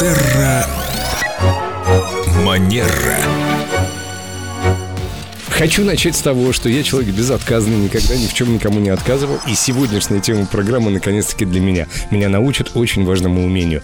Манера. Хочу начать с того, что я человек безотказный, никогда ни в чем никому не отказывал. И сегодняшняя тема программы наконец-таки для меня. Меня научат очень важному умению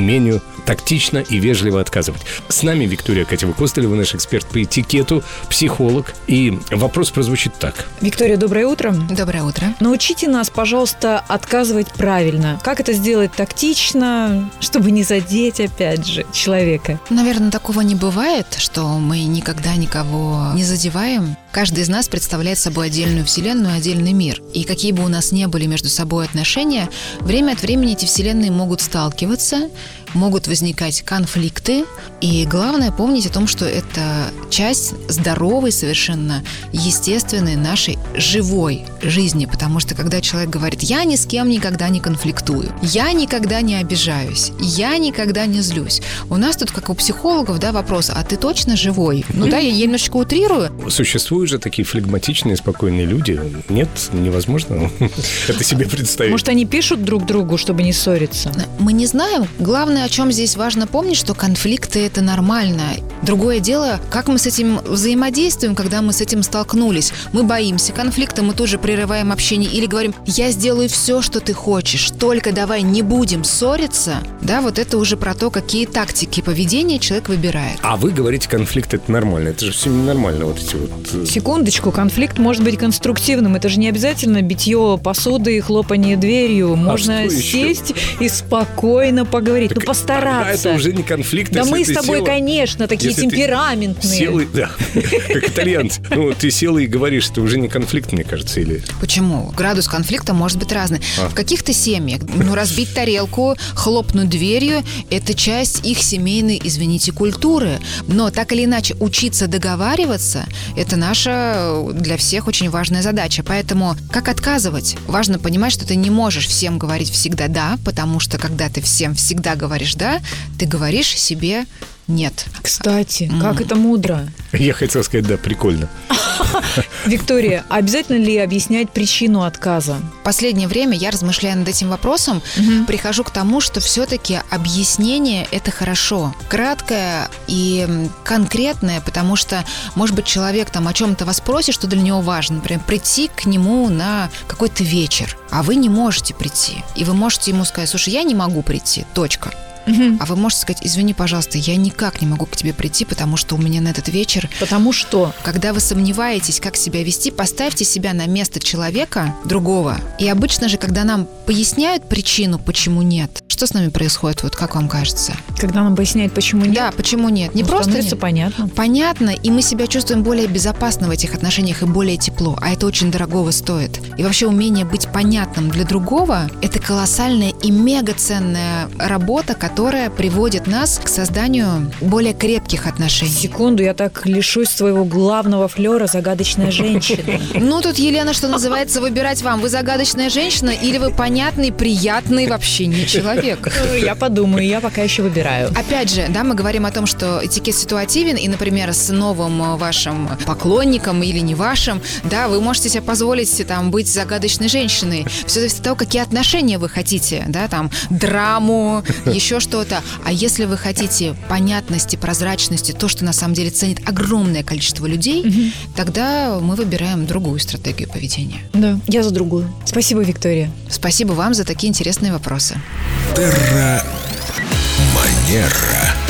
тактично и вежливо отказывать. С нами Виктория Катева-Костылева, наш эксперт по этикету, психолог. И вопрос прозвучит так. Виктория, доброе утро. Доброе утро. Научите нас, пожалуйста, отказывать правильно. Как это сделать тактично, чтобы не задеть, опять же, человека? Наверное, такого не бывает, что мы никогда никого не задеваем. Каждый из нас представляет собой отдельную вселенную, отдельный мир. И какие бы у нас ни были между собой отношения, время от времени эти вселенные могут сталкиваться, могут возникать конфликты. И главное помнить о том, что это часть здоровой, совершенно естественной нашей живой жизни. Потому что когда человек говорит: «Я ни с кем никогда не конфликтую», «Я никогда не обижаюсь», «Я никогда не злюсь», у нас тут, как у психологов, вопрос: а ты точно живой? Я немножечко утрирую. Существуют же такие флегматичные, спокойные люди. Нет, невозможно это себе представить. Может, они пишут друг другу, чтобы не ссориться? Мы не знаем. Главное, о чем здесь важно помнить, что конфликты – это нормально. Другое дело, как мы с этим взаимодействуем, когда мы с этим столкнулись. Мы боимся конфликта, мы тоже прерываем общение или говорим: «Я сделаю все, что ты хочешь, только давай не будем ссориться». Вот это уже про то, какие тактики поведения человек выбирает. А вы говорите, конфликт – это нормально. Это же все ненормально, вот эти вот... Секундочку, конфликт может быть конструктивным. Это же не обязательно битье посуды, хлопанье дверью. Можно сесть и спокойно поговорить. Так постараться. Это уже не конфликт. Да мы с тобой, конечно, такие темпераментные. Сел, как итальянцы. Ты села и говоришь, это уже не конфликт, мне кажется, или... Почему? Градус конфликта может быть разный. В каких-то семьях разбить тарелку, хлопнуть дверью – это часть их семейной, извините, культуры. Но так или иначе учиться договариваться – это наша для всех очень важная задача. Поэтому как отказывать? Важно понимать, что ты не можешь всем говорить всегда «да», потому что когда ты всем всегда говоришь «да», ты говоришь себе «нет». Кстати, как это мудро. Я хотел сказать, да, прикольно. Виктория, обязательно ли объяснять причину отказа? В последнее время я, размышляя над этим вопросом, прихожу к тому, что все-таки объяснение – это хорошо. Краткое и конкретное, потому что, может быть, человек о чем-то вас просит, что для него важно. Например, прийти к нему на какой-то вечер, а вы не можете прийти. И вы можете ему сказать: «Слушай, я не могу прийти, точка». А вы можете сказать: «Извини, пожалуйста, я никак не могу к тебе прийти, потому что у меня на этот вечер...» Потому что? Когда вы сомневаетесь, как себя вести, поставьте себя на место человека другого. И обычно же, когда нам поясняют причину, почему нет, что с нами происходит, как вам кажется? Когда нам поясняют, почему нет? Да, почему нет. Не просто становится понятно. Понятно, и мы себя чувствуем более безопасно в этих отношениях и более тепло, а это очень дорогого стоит. И вообще умение быть понятным для другого – это колоссальная и мегаценная работа, которая приводит нас к созданию более крепких отношений. Секунду, я так лишусь своего главного флера «загадочная женщина». Тут, Елена, что называется, выбирать вам. Вы загадочная женщина или вы понятный, приятный в общении человек? Я подумаю, я пока еще выбираю. Опять же, мы говорим о том, что этикет ситуативен, и, например, с новым вашим поклонником или не вашим, вы можете себе позволить быть загадочной женщиной. Все зависит от того, какие отношения вы хотите, драму, еще что-то. А если вы хотите понятности, прозрачности, то, что на самом деле ценит огромное количество людей, тогда мы выбираем другую стратегию поведения. Да, я за другую. Спасибо, Виктория. Спасибо вам за такие интересные вопросы. Манера.